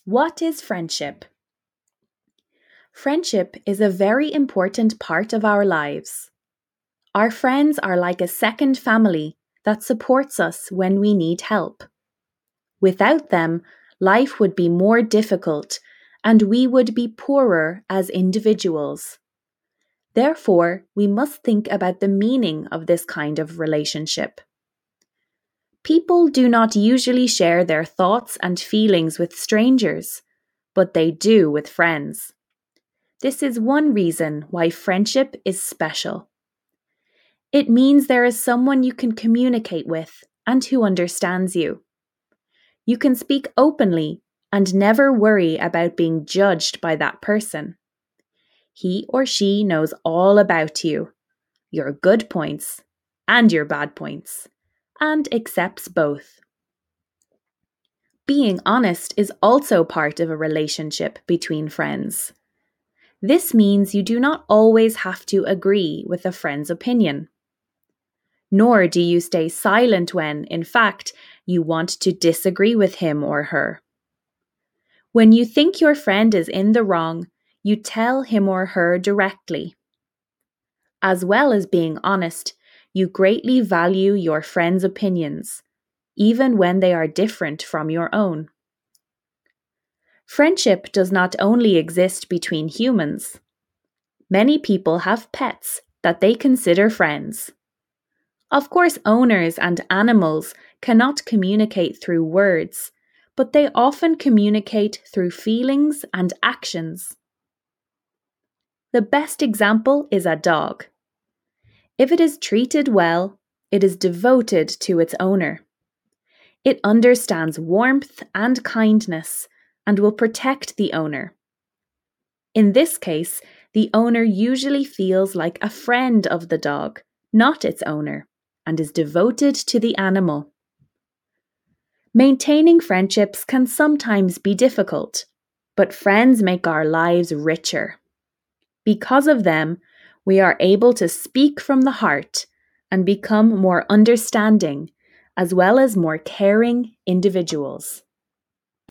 What is friendship? Friendship is a very important part of our lives. Our friends are like a second family that supports us when we need help. Without them, life would be more difficult and we would be poorer as individuals. Therefore, we must think about the meaning of this kind of relationship. People do not usually share their thoughts and feelings with strangers, but they do with friends. This is one reason why friendship is special. It means there is someone you can communicate with and who understands you. You can speak openly and never worry about being judged by that person. He or she knows all about you, your good points and your bad points, and accepts both. Being honest is also part of a relationship between friends. This means you do not always have to agree with a friend's opinion. Nor do you stay silent when, in fact, you want to disagree with him or her. When you think your friend is in the wrong, you tell him or her directly. As well as being honest, you greatly value your friend's opinions, even when they are different from your own. Friendship does not only exist between humans. Many people have pets that they consider friends. Of course, owners and animals cannot communicate through words, but they often communicate through feelings and actions. The best example is a dog. If it is treated well, it is devoted to its owner. It understands warmth and kindness and will protect the owner. In this case, the owner usually feels like a friend of the dog, not its owner, and is devoted to the animal. Maintaining friendships can sometimes be difficult, but friends make our lives richer. Because of them, we are able to speak from the heart and become more understanding, as well as more caring individuals.